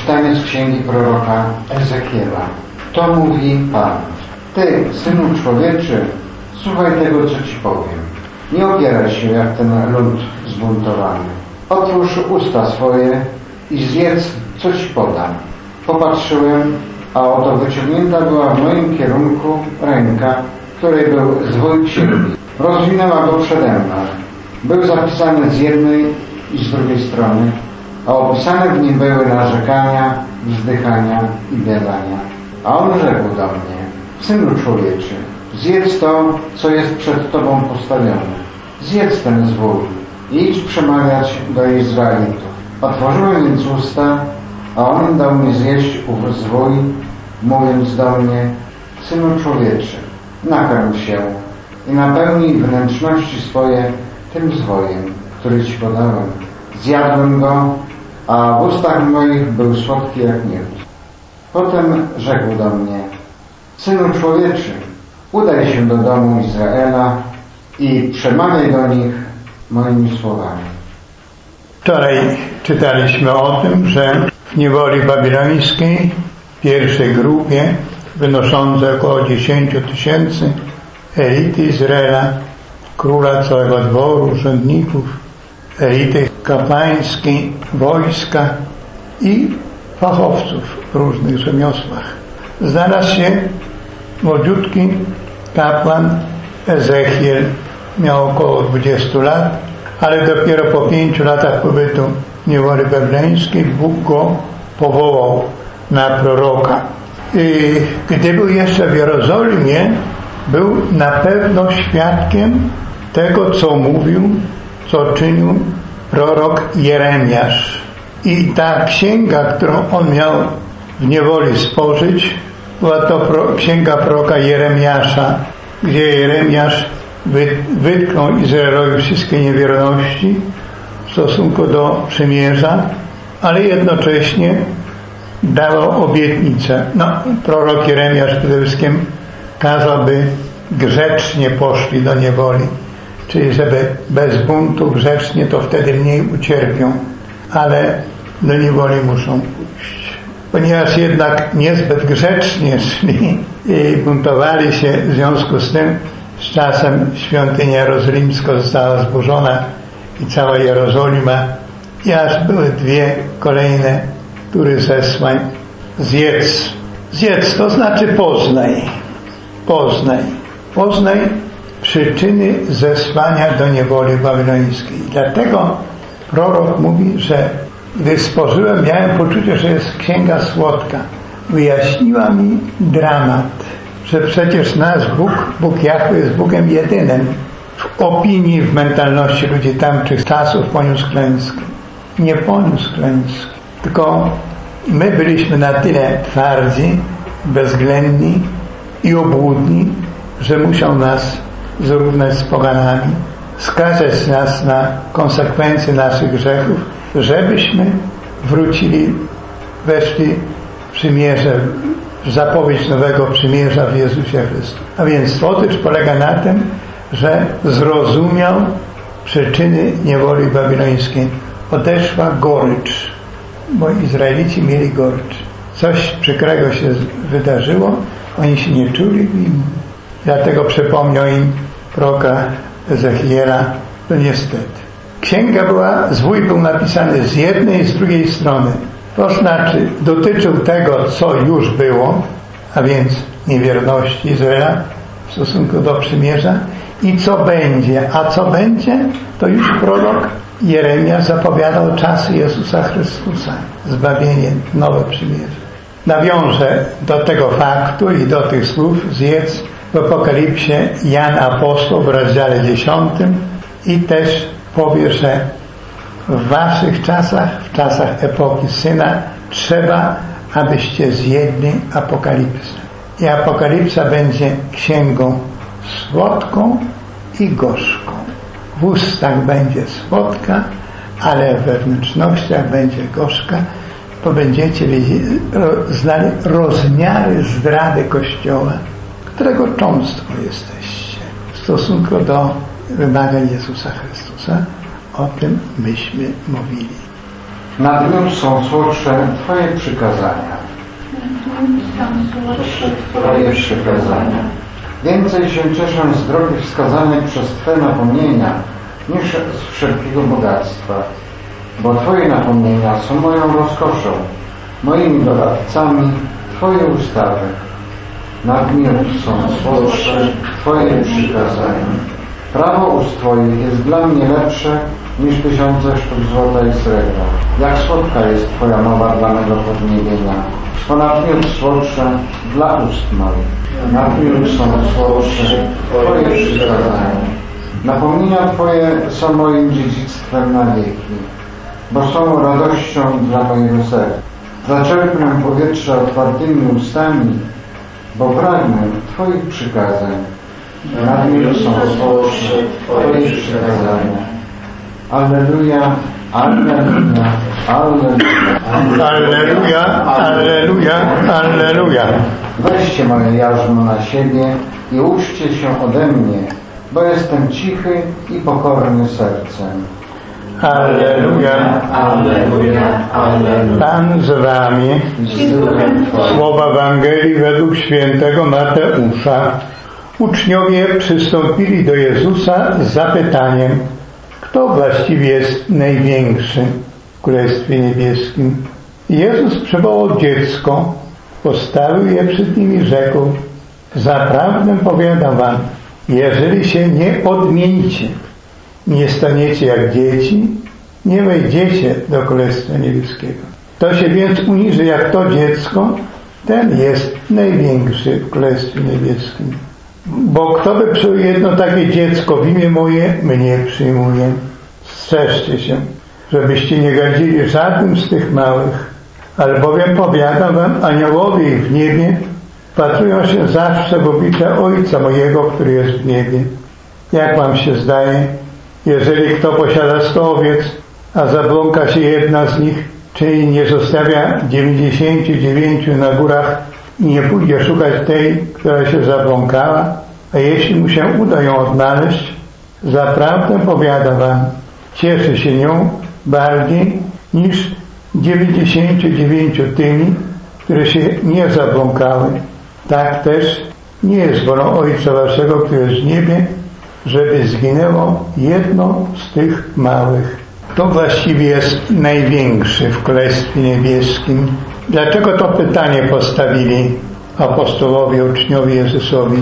Czytanie z księgi proroka Ezechiela. To mówi Pan: Ty, synu człowieczy, słuchaj tego, co Ci powiem. Nie opieraj się jak ten lud zbuntowany. Otwórz usta swoje i zjedz, co Ci podam. Popatrzyłem, a oto wyciągnięta była w moim kierunku ręka, której był zwój księgi. Rozwinęła go przede mną. Był zapisany z jednej i z drugiej strony, a opisane w nim były narzekania, wzdychania i biadania. A on rzekł do mnie: Synu człowieczy, zjedz to, co jest przed Tobą postawione. Zjedz ten zwój i idź przemawiać do Izraelitów. Otworzyłem więc usta, a on dał mi zjeść ów zwój, mówiąc do mnie: Synu człowieczy, nakarm się i napełnij wnętrzności swoje tym zwojem, który Ci podałem. Zjadłem go, a w ustach moich był słodki jak miód. Potem rzekł do mnie: Synu człowieczy, udaj się do domu Izraela i przemawiaj do nich moimi słowami. Wczoraj czytaliśmy o tym, że w niewoli babilońskiej, w pierwszej grupie, wynoszącej około 10 000 elity Izraela, króla, całego dworu, urzędników, elity kapłańskiej, wojska i fachowców w różnych rzemiosłach. Znalazł się młodziutki kapłan Ezechiel, miał około 20 lat, ale dopiero po 5 latach pobytu w niewoli babilońskiej Bóg go powołał na proroka. I gdy był jeszcze w Jerozolimie, był na pewno świadkiem tego, co mówił, co czynił prorok Jeremiasz. I ta księga, którą on miał w niewoli spożyć, była to księga proroka Jeremiasza, gdzie Jeremiasz wytknął Izraelowi wszystkie niewierności w stosunku do przymierza, ale jednocześnie dawał obietnicę. Prorok Jeremiasz przede wszystkim kazał, by grzecznie poszli do niewoli, czyli żeby bez buntu, grzecznie, to wtedy mniej ucierpią, ale do niewoli muszą pójść. Ponieważ jednak niezbyt grzecznie szli i buntowali się, w związku z tym z czasem świątynia jerozolimska została zburzona i cała Jerozolima, i aż były 2 kolejne tury zesłań. Zjedz, to znaczy poznaj przyczyny zesłania do niewoli babilońskiej. Dlatego prorok mówi, że gdy spożyłem, miałem poczucie, że jest księga słodka. Wyjaśniła mi dramat, że przecież nasz Bóg Jahwe jest Bogiem jedynym. W opinii, w mentalności ludzi tamtych czasów poniósł klęskę. Nie poniósł klęski, tylko my byliśmy na tyle twardzi, bezwzględni i obłudni, że musiał nas zrównać z poganami, skazać nas na konsekwencje naszych grzechów, żebyśmy weszli w przymierze, w zapowiedź nowego przymierza w Jezusie Chrystusie. A więc słodycz polega na tym, że zrozumiał przyczyny niewoli babilońskiej. Odeszła gorycz, bo Izraelici mieli gorycz. Coś przykrego się wydarzyło, oni się nie czuli winni. Dlatego przypomniał im proroka Ezechiela, to niestety. Zwój był napisany z jednej i z drugiej strony. To znaczy dotyczył tego, co już było, a więc niewierności Izraela w stosunku do przymierza, i co będzie. A co będzie, to już prorok Jeremiasz zapowiadał czasy Jezusa Chrystusa, zbawienie, nowe przymierze. Nawiążę do tego faktu i do tych słów zjedz w Apokalipsie Jan Apostoł w rozdziale 10 i też powie, że w waszych czasach, w czasach epoki Syna, trzeba, abyście zjedli Apokalipsę. I Apokalipsa będzie księgą słodką i gorzką. W ustach będzie słodka, ale we wnętrznościach będzie gorzka, bo będziecie znali rozmiary zdrady Kościoła, którego cząstką jesteście w stosunku do wymagań Jezusa Chrystusa. O tym myśmy mówili. Nad miód są słodsze Twoje przykazania. Twoje przykazania. Więcej się cieszę z drogi wskazanej przez Twe napomnienia, niż z wszelkiego bogactwa. Bo Twoje napomnienia są moją rozkoszą, moimi doradcami Twoje ustawy. Nad miód są słodsze Twoje przykazania. Prawo ust Twoich jest dla mnie lepsze niż 1000 sztuk złota i srebra. Jak słodka jest Twoja mowa dla mego podniebienia. Ponad miód słodsze dla ust moich. Nad miód są słodsze Twoje przykazania. Napomnienia Twoje są moim dziedzictwem na wieki, bo są radością dla mojego serca. Zaczerpnę powietrze otwartymi ustami, bo pragnę Twoich przykazań. Nad miód są słodsze Twoje przykazania. Alleluja, alleluja, alleluja. Alleluja, alleluja, alleluja. Weźcie moje jarzmo na siebie i uczcie się ode mnie, bo jestem cichy i pokorny sercem. Alleluja, alleluja, alleluja. Pan z Wami. Słowa Ewangelii według świętego Mateusza. Uczniowie przystąpili do Jezusa z zapytaniem: kto właściwie jest największy w Królestwie Niebieskim? Jezus przywołał dziecko, postawił je przed nimi i rzekł: zaprawdę powiadam wam, jeżeli się nie odmienicie, nie staniecie jak dzieci, nie wejdziecie do Królestwa Niebieskiego. Kto się więc uniży jak to dziecko, ten jest największy w Królestwie Niebieskim. Bo kto by przyjął jedno takie dziecko w imię moje, mnie przyjmuje. Strzeżcie się, żebyście nie gardzili żadnym z tych małych, albowiem powiadam wam, aniołowie ich w niebie wpatrują się zawsze w oblicze Ojca mojego, który jest w niebie. Jak wam się zdaje, jeżeli kto posiada 100 owiec, a zabłąka się jedna z nich, czyli nie zostawia 99 na górach i nie pójdzie szukać tej, która się zabłąkała, a jeśli mu się uda ją odnaleźć, zaprawdę powiadam wam, cieszy się nią bardziej niż 99 tymi, które się nie zabłąkały. Tak też nie jest wolą Ojca waszego, który jest w niebie, żeby zginęło jedno z tych małych. Kto właściwie jest największy w Królestwie Niebieskim? Dlaczego to pytanie postawili apostołowie, uczniowie Jezusowi?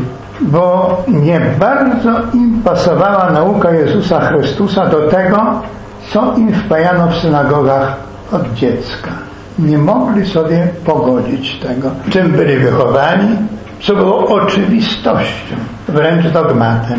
Bo nie bardzo im pasowała nauka Jezusa Chrystusa do tego, co im wpajano w synagogach od dziecka. Nie mogli sobie pogodzić tego, czym byli wychowani, co było oczywistością, wręcz dogmatem,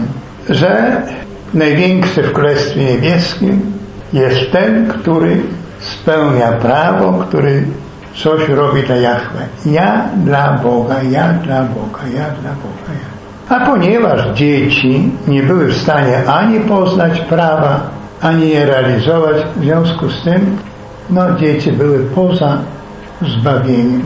że największy w Królestwie Niebieskim jest ten, który spełnia prawo, który coś robi dla Jahwe. Ja dla Boga, ja dla Boga, ja dla Boga, ja. A ponieważ dzieci nie były w stanie ani poznać prawa, ani je realizować, w związku z tym, dzieci były poza zbawieniem.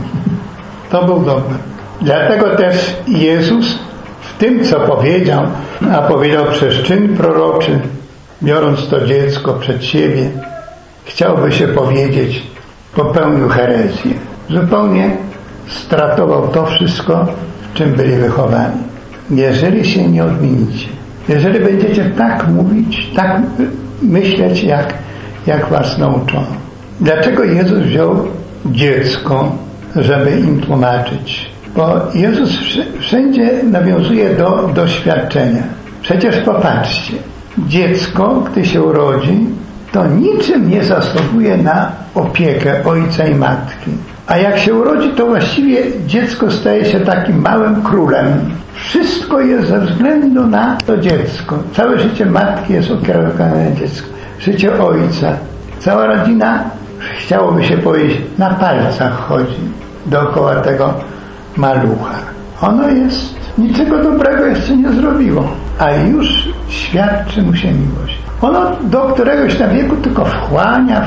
To był dogmat. Dlatego też Jezus w tym, co powiedział, a powiedział przez czyn proroczy, biorąc to dziecko przed siebie, chciałby się powiedzieć, popełnił herezję. Zupełnie stratował to wszystko, w czym byli wychowani. Jeżeli się nie odmienicie, jeżeli będziecie tak mówić, tak myśleć, jak was nauczono. Dlaczego Jezus wziął dziecko, żeby im tłumaczyć? Bo Jezus wszędzie nawiązuje do doświadczenia. Przecież popatrzcie, dziecko, gdy się urodzi, to niczym nie zasługuje na opiekę ojca i matki. A jak się urodzi, to właściwie dziecko staje się takim małym królem. Wszystko jest ze względu na to dziecko. Całe życie matki jest ukierunkowane na dziecko. Życie ojca. Cała rodzina, chciałoby się powiedzieć, na palcach chodzi dookoła tego malucha. Ono jest, niczego dobrego jeszcze nie zrobiło, a już świadczy mu się miłość. Ono do któregoś tam wieku tylko wchłania.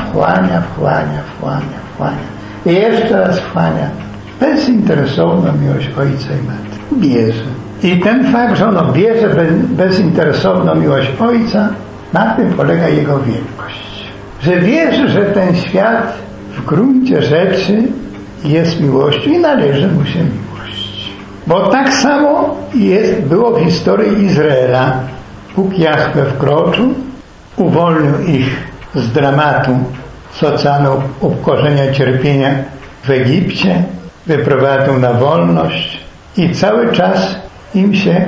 I jeszcze raz wchłania. Bezinteresowną miłość ojca i matki. Bierze. I ten fakt, że ono bierze bezinteresowną miłość ojca, na tym polega jego wielkość. że wierzy, że ten świat w gruncie rzeczy jest miłością i należy mu się miłość. Bo tak samo było w historii Izraela. Bóg Jahwe wkroczył, uwolnił ich z dramatu socjalnego upokorzenia, cierpienia w Egipcie, wyprowadził na wolność i cały czas im się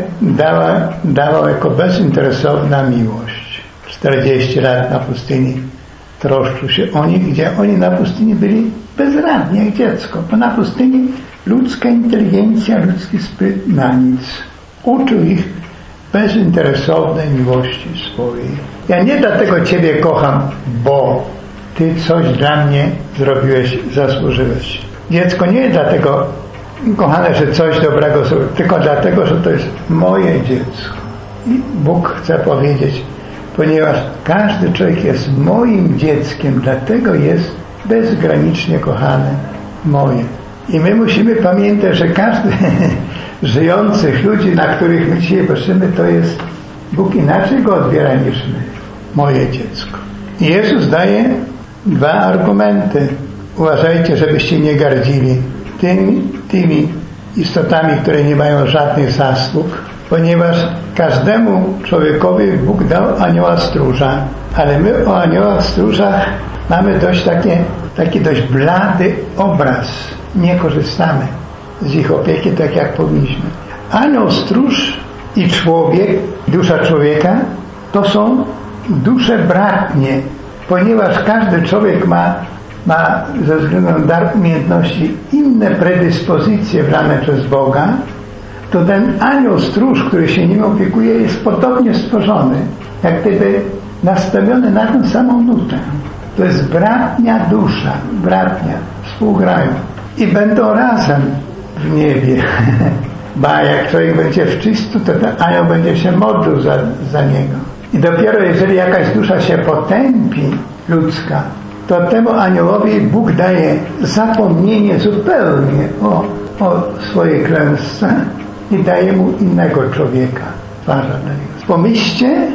dała jako bezinteresowna miłość. 40 lat na pustyni troszczył się o nich, gdzie oni na pustyni byli bezradni jak dziecko, bo na pustyni ludzka inteligencja, ludzki spryt na nic. Uczył ich bezinteresownej miłości swojej. Ja nie dlatego Ciebie kocham, bo Ty coś dla mnie zrobiłeś, zasłużyłeś. Dziecko nie jest dlatego kochane, że coś dobrego zrobił, tylko dlatego, że to jest moje dziecko. I Bóg chce powiedzieć, ponieważ każdy człowiek jest moim dzieckiem, dlatego jest bezgranicznie kochane moje. I my musimy pamiętać, że każdy żyjących ludzi, na których my dzisiaj patrzymy, to jest Bóg inaczej go odbiera niż my. Moje dziecko. I Jezus daje 2 argumenty. Uważajcie, żebyście nie gardzili tymi istotami, które nie mają żadnych zasług, ponieważ każdemu człowiekowi Bóg dał anioła stróża, ale my o aniołach stróżach mamy taki dość blady obraz. Nie korzystamy z ich opieki tak jak powinniśmy. Anioł stróż i człowiek, dusza człowieka, to są dusze bratnie, ponieważ każdy człowiek ma ze względu na dar umiejętności inne predyspozycje wlane przez Boga, to ten anioł stróż, który się nim opiekuje, jest podobnie stworzony, jak gdyby nastawiony na tę samą nutę. To jest bratnia dusza, współgrają i będą razem w niebie. Ba, jak człowiek będzie w czystu, to ten anioł będzie się modlił za niego. I dopiero jeżeli jakaś dusza się potępi, ludzka, to temu aniołowi Bóg daje zapomnienie zupełnie o swojej klęsce i daje mu innego człowieka, stwarza dla niego. Pomyślcie,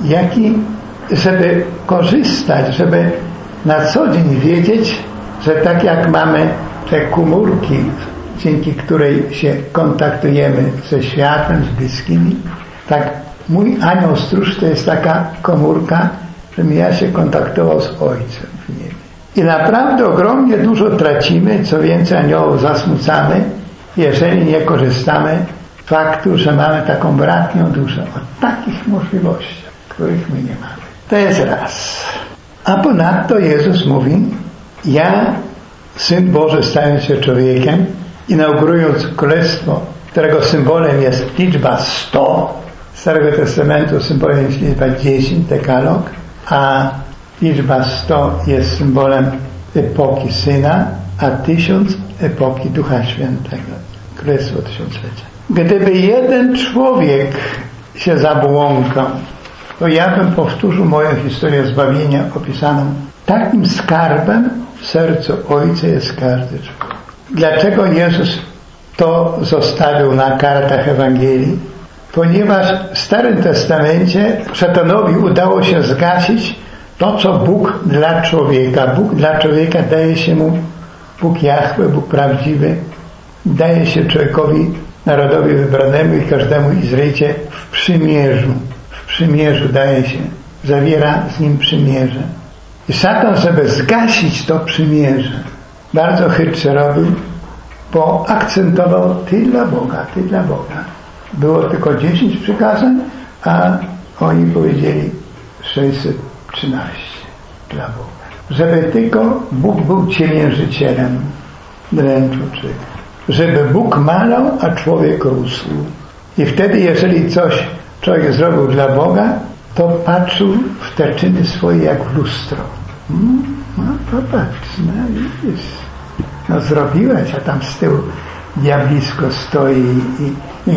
żeby korzystać, żeby na co dzień wiedzieć, że tak jak mamy te komórki, dzięki której się kontaktujemy ze światem, z bliskimi, tak mój anioł stróż to jest taka komórka, żebym ja się kontaktował z Ojcem w niebie. I naprawdę ogromnie dużo tracimy, co więcej aniołów zasmucamy, jeżeli nie korzystamy z faktu, że mamy taką bratnią duszę. O takich możliwościach, których my nie mamy. To jest raz. A ponadto Jezus mówi, ja, Syn Boży, stając się człowiekiem, inaugurując królestwo, którego symbolem jest liczba 100, Starego Testamentu symbolem jest liczba 10, dekalog, a liczba 100 jest symbolem epoki Syna, a 1000 epoki Ducha Świętego, Królestwo Tysiąclecia. Gdyby jeden człowiek się zabłąkał, to ja bym powtórzył moją historię zbawienia opisaną. Takim skarbem w sercu Ojca jest każdy człowiek. Dlaczego Jezus to zostawił na kartach Ewangelii? Ponieważ w Starym Testamencie szatanowi udało się zgasić to, co Bóg dla człowieka. Bóg dla człowieka daje się mu, Bóg Jahwe, Bóg prawdziwy, daje się człowiekowi, narodowi wybranemu i każdemu Izraelicie w przymierzu. W przymierzu daje się, zawiera z nim przymierze. I szatan, żeby zgasić to przymierze, bardzo chytrze robił, bo akcentował ty dla Boga, ty dla Boga. Było tylko 10 przykazań, a oni powiedzieli 613 dla Boga. Żeby tylko Bóg był ciemiężycielem dręczu człowieka. Żeby Bóg malał, a człowiek rósł. I wtedy, jeżeli coś człowiek zrobił dla Boga, to patrzył w te czyny swoje jak w lustro. No popatrz, no widzisz. No zrobiłeś, a tam z tyłu diablisko stoi i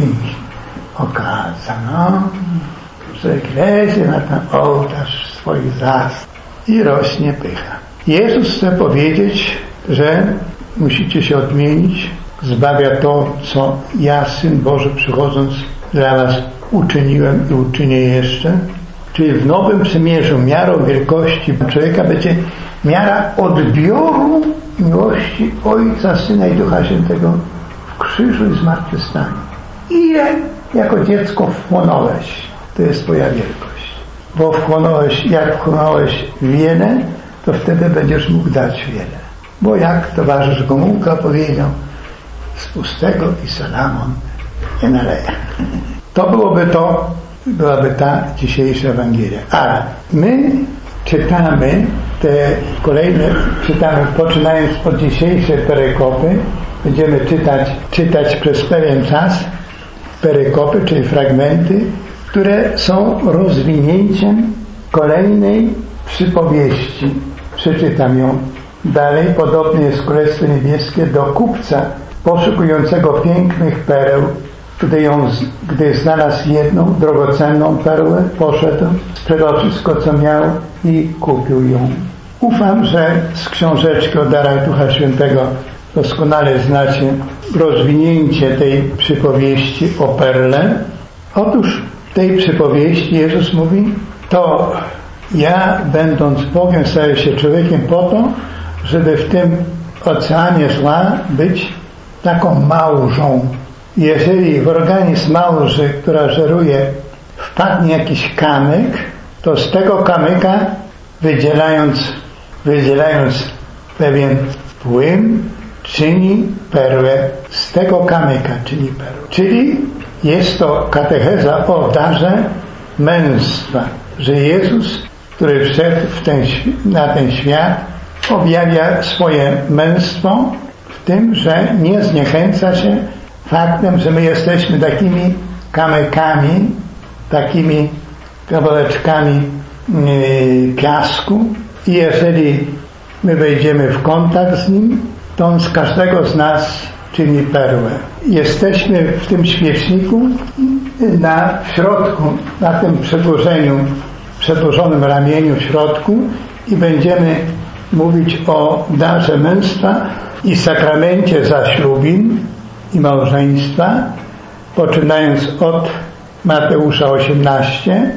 okaza, no. Człowiek leży na ten ołtarz swoich zastęp i rośnie pycha. Jezus chce powiedzieć, że musicie się odmienić, zbawia to, co ja, Syn Boży, przychodząc dla was uczyniłem i uczynię jeszcze. Czyli w Nowym Przymierzu miarą wielkości człowieka będzie miara odbioru miłości Ojca, Syna i Ducha Świętego w krzyżu i zmartwychwstaniu. Ile jako dziecko wchłonąłeś, to jest twoja wielkość. Bo jak wchłonąłeś wiele, to wtedy będziesz mógł dać wiele. Bo jak towarzysz Gomułka powiedział, z pustego i Salomon nie naleje. To byłaby ta dzisiejsza Ewangelia. Ale my czytamy poczynając od dzisiejszej perykopy, będziemy czytać przez pewien czas perykopy, czyli fragmenty, które są rozwinięciem kolejnej przypowieści. Przeczytam ją dalej. Podobnie jest Królestwo Niebieskie do kupca poszukującego pięknych pereł. Gdy znalazł jedną drogocenną perłę, poszedł, sprzedał wszystko, co miał i kupił ją. Ufam, że z książeczki o darach Ducha Świętego doskonale znacie rozwinięcie tej przypowieści o perle. Otóż w tej przypowieści Jezus mówi, to ja, będąc Bogiem, staję się człowiekiem po to, żeby w tym oceanie zła być taką małżą. Jeżeli w organizm małży, która żeruje, wpadnie jakiś kamyk, to z tego kamyka wydzielając pewien płyn, czyni perłę. Z tego kamyka czyni perłę. Czyli jest to katecheza o darze męstwa, że Jezus, który wszedł na ten świat, objawia swoje męstwo w tym, że nie zniechęca się faktem, że my jesteśmy takimi kamykami, takimi kawałeczkami piasku i jeżeli my wejdziemy w kontakt z nim, to on z każdego z nas czyni perłę. Jesteśmy w tym świeczniku w środku, na tym przedłożonym ramieniu w środku i będziemy mówić o darze męstwa i sakramencie zaślubin i małżeństwa, poczynając od Mateusza 18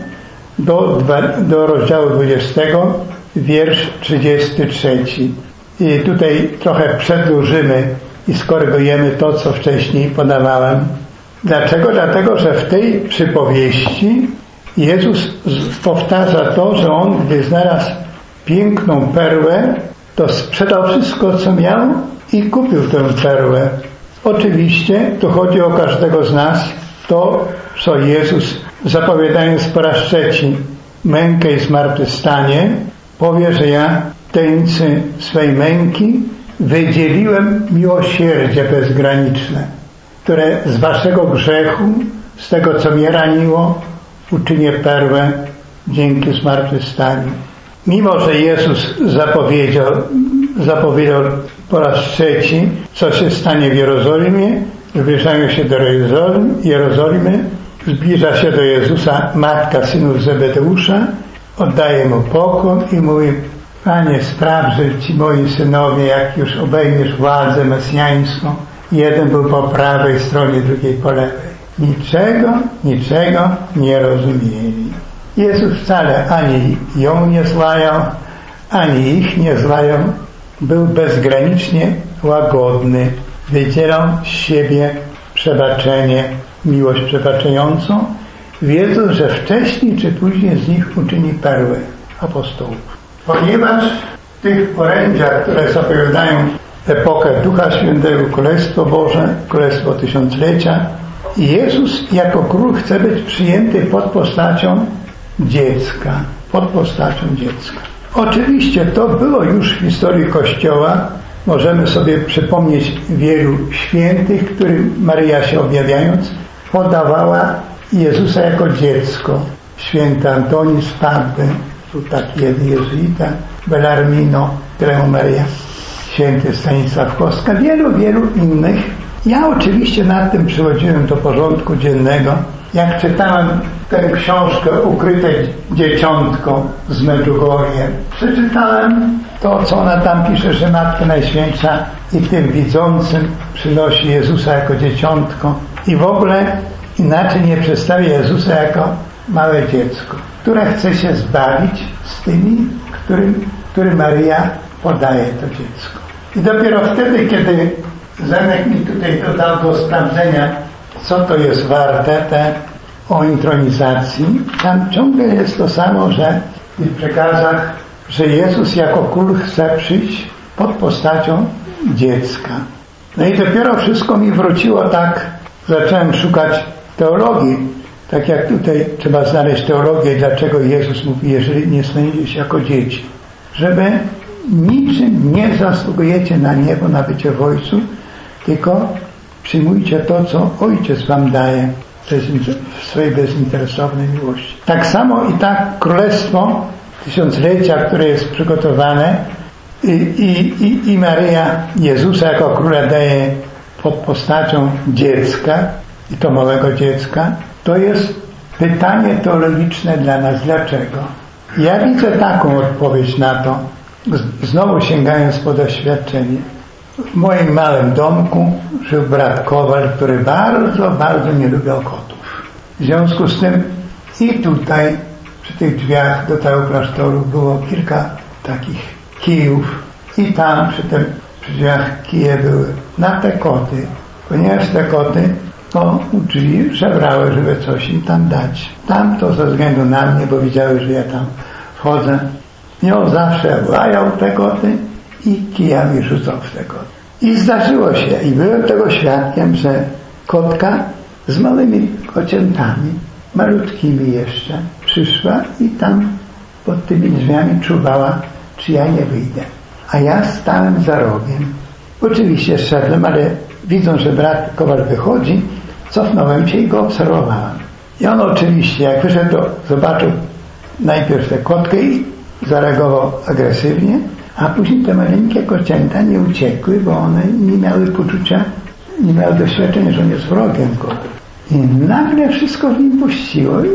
do rozdziału 20, wiersz 33. I tutaj trochę przedłużymy i skorygujemy to, co wcześniej podawałem. Dlaczego? Dlatego, że w tej przypowieści Jezus powtarza to, że on, gdy znalazł piękną perłę, to sprzedał wszystko, co miał i kupił tę perłę. Oczywiście tu chodzi o każdego z nas, to co Jezus, zapowiadając po raz trzeci mękę i zmartwychwstanie, powie, że ja tańcy swej męki wydzieliłem miłosierdzie bezgraniczne, które z waszego grzechu, z tego co mnie raniło, uczynię perłę dzięki zmartwychwstaniu. Mimo że Jezus zapowiedział po raz trzeci, co się stanie w Jerozolimie, zbliżają się do Jerozolimy, zbliża się do Jezusa matka synów Zebedeusza, oddaje mu pokłon i mówi: Panie, sprawdź, że ci moi synowie, jak już obejmiesz władzę mesjańską, jeden był po prawej stronie, drugiej po lewej. Niczego nie rozumieli. Jezus wcale ani ją nie zlajał, ani ich nie zlajał. Był bezgranicznie łagodny. Wydzielał z siebie przebaczenie, miłość przebaczającą, wiedząc, że wcześniej czy później z nich uczyni perłę apostołów. Ponieważ w tych orędziach, które zapowiadają epokę Ducha Świętego, Królestwo Boże, Królestwo Tysiąclecia, Jezus jako król chce być przyjęty pod postacią dziecka. Oczywiście to było już w historii Kościoła. Możemy sobie przypomnieć wielu świętych, którym Maryja się objawiając podawała Jezusa jako dziecko. Święty Antoni z Padły, tu taki jeden jezuita, Bellarmino, któremu Maryja, święty Stanisław Kostka, wielu innych. Ja oczywiście nad tym przychodziłem do porządku dziennego. Jak czytałem tę książkę Ukryte dzieciątko z Medjugorje, przeczytałem to, co ona tam pisze, że Matka Najświętsza i tym widzącym przynosi Jezusa jako dzieciątko i w ogóle inaczej nie przedstawia Jezusa jako małe dziecko. które chce się zbawić z tymi, którym Maryja podaje to dziecko. I dopiero wtedy, kiedy Zenek mi tutaj dodał do sprawdzenia, co to jest warte o intronizacji, tam ciągle jest to samo, że w tych przekazach, że Jezus jako król chce przyjść pod postacią dziecka. No i dopiero wszystko mi wróciło tak, zacząłem szukać teologii, tak jak tutaj trzeba znaleźć teologię, dlaczego Jezus mówi, jeżeli nie staniecie się jako dzieci, żeby niczym nie zasługujecie na niebo, na bycie w Ojcu, tylko przyjmujcie to, co Ojciec wam daje w swojej bezinteresownej miłości. Tak samo i tak Królestwo Tysiąclecia, które jest przygotowane i Maryja Jezusa jako Króla daje pod postacią dziecka, i to małego dziecka, to jest pytanie teologiczne dla nas. Dlaczego? Ja widzę taką odpowiedź na to, znowu sięgając po doświadczenie. W moim małym domku żył brat Kowal, który bardzo, bardzo nie lubił kotów. W związku z tym i tutaj przy tych drzwiach do tego klasztoru było kilka takich kijów i tam przy drzwiach kije były na te koty, ponieważ te koty u drzwi żebrały, żeby coś im tam dać. Tam to ze względu na mnie, bo widziały, że ja tam wchodzę. I on zawsze łajał te koty i kijami rzucał w te koty. I zdarzyło się, i byłem tego świadkiem, że kotka z małymi kociętami, malutkimi jeszcze, przyszła i tam pod tymi drzwiami czuwała, czy ja nie wyjdę. A ja stałem za rogiem. Oczywiście szedłem, ale widząc, że brat Kowal wychodzi, cofnąłem się i go obserwowałem. I on oczywiście, jak wyszedł, to zobaczył najpierw tę kotkę i zareagował agresywnie, a później te maleńkie kocięta nie uciekły, bo one nie miały poczucia, nie miały doświadczenia, że on jest wrogiem kotów. I nagle wszystko w nim puściło i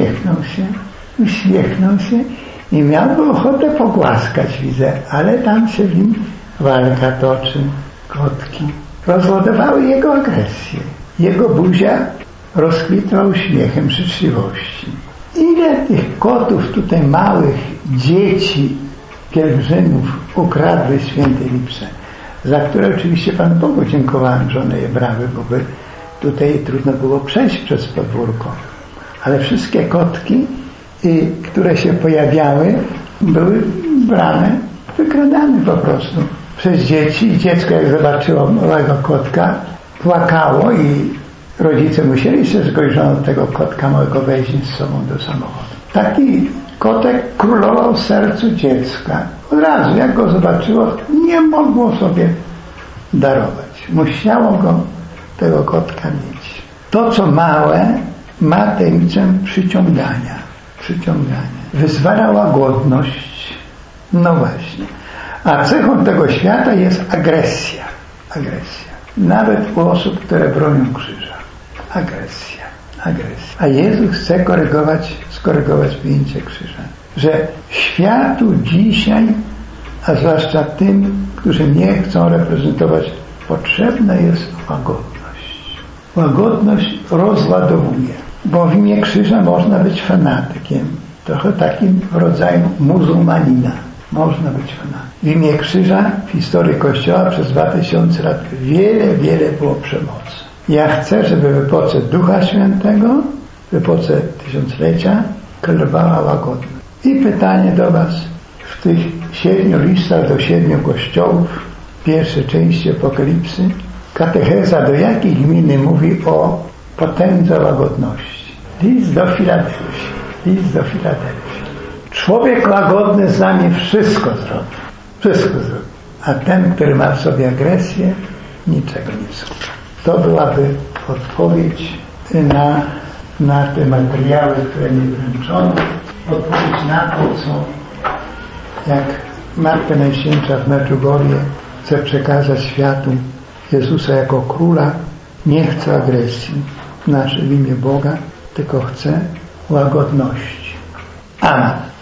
uśmiechnął się i miałby ochotę pogłaskać, widzę, ale tam się w nim walka toczy. Kotki rozładowały jego agresję. Jego buzia rozkwitła uśmiechem życzliwości. Ile tych kotów tutaj, małych dzieci, pielgrzymów ukradły świętej Lipce, za które oczywiście Panu Bogu dziękowałem, że one je brały, bo by tutaj trudno było przejść przez podwórko. Ale wszystkie kotki, które się pojawiały, były brane, wykradane po prostu przez dzieci. I dziecko, jak zobaczyło małego kotka, płakało i rodzice musieli się zgodzić, że on tego kotka małego weźmie z sobą do samochodu. Taki kotek królował w sercu dziecka. Od razu, jak go zobaczyło, nie mogło sobie darować. Musiało go, tego kotka mieć. To, co małe, ma tajemnicę przyciągania. Wyzwala łagodność. No właśnie. A cechą tego świata jest agresja. Nawet u osób, które bronią krzyża. Agresja. A Jezus chce skorygować pojęcie krzyża. Że światu dzisiaj, a zwłaszcza tym, którzy nie chcą reprezentować, potrzebna jest łagodność. Łagodność rozładowuje. Bo w imię krzyża można być fanatykiem. Trochę takim w rodzaju muzułmanina. Można być fanatykiem. W imię krzyża w historii Kościoła przez 2000 lat wiele było przemocy. Ja chcę, żeby w epoce Ducha Świętego, w epoce Tysiąclecia królowała łagodność. I pytanie do Was. W tych 7 listach do 7 kościołów, pierwszej części Apokalipsy, katecheza do jakiej gminy mówi o potędze łagodności? List do Filadelfii. Człowiek łagodny z nami wszystko zrobi. A ten, który ma w sobie agresję, niczego nie słucha. To byłaby odpowiedź na te materiały, które mi wręczono. Odpowiedź na to, co jak Matka Najświętsza w Medjugorje chce przekazać światu Jezusa jako Króla. Nie chce agresji w imię Boga, tylko chce łagodności. Amen.